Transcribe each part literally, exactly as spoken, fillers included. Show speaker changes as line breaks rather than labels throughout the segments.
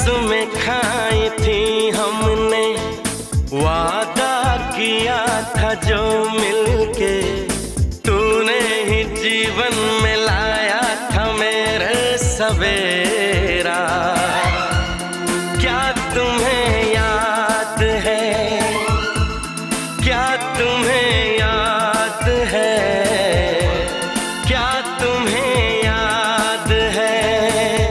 कसमें खाई थी हमने, वादा किया था जो मिलके, तूने ही जीवन में लाया था मेरे सवेरा। क्या तुम्हें याद है, क्या तुम्हें याद है, क्या तुम्हें याद है,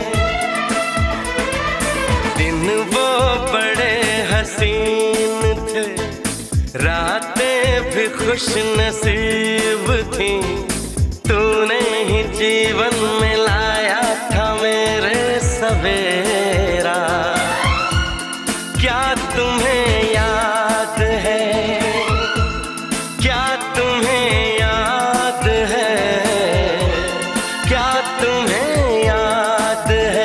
दिन वो बड़े हसीन थे, रातें भी खुश नसीब थी, तूने ही जीवन में लाया था मेरे सवेरा। क्या तुम्हें याद है, क्या तुम्हें याद है, क्या तुम्हें याद है।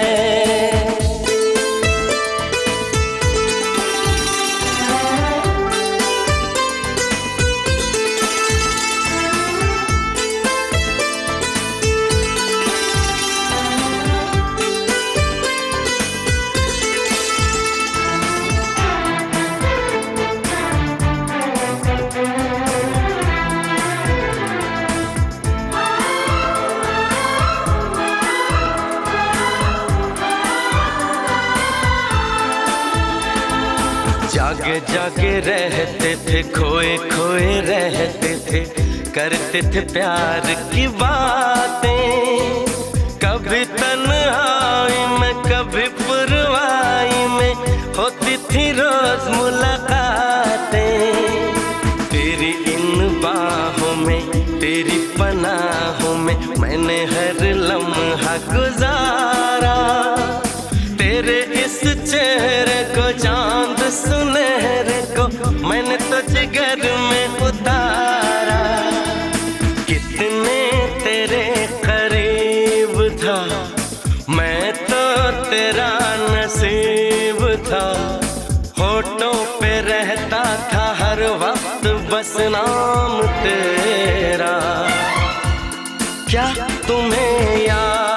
जागे जागे रहते थे, खोए खोए रहते थे, करते थे प्यार की बातें, कभी तन्हाई में कभी पुरवाई में होती थी रोज मुलाकातें। तेरी इन बाहों में, तेरी पनाहों में मैंने हर लम्हा गुजारा, तेरे इस चेहरे को चांद सुनहरे को मैंने तो जिगर में उतारा। कितने तेरे करीब था, मैं तो तेरा नसीब था, होठों पे रहता था हर वक्त बस नाम तेरा। क्या तुम्हें याद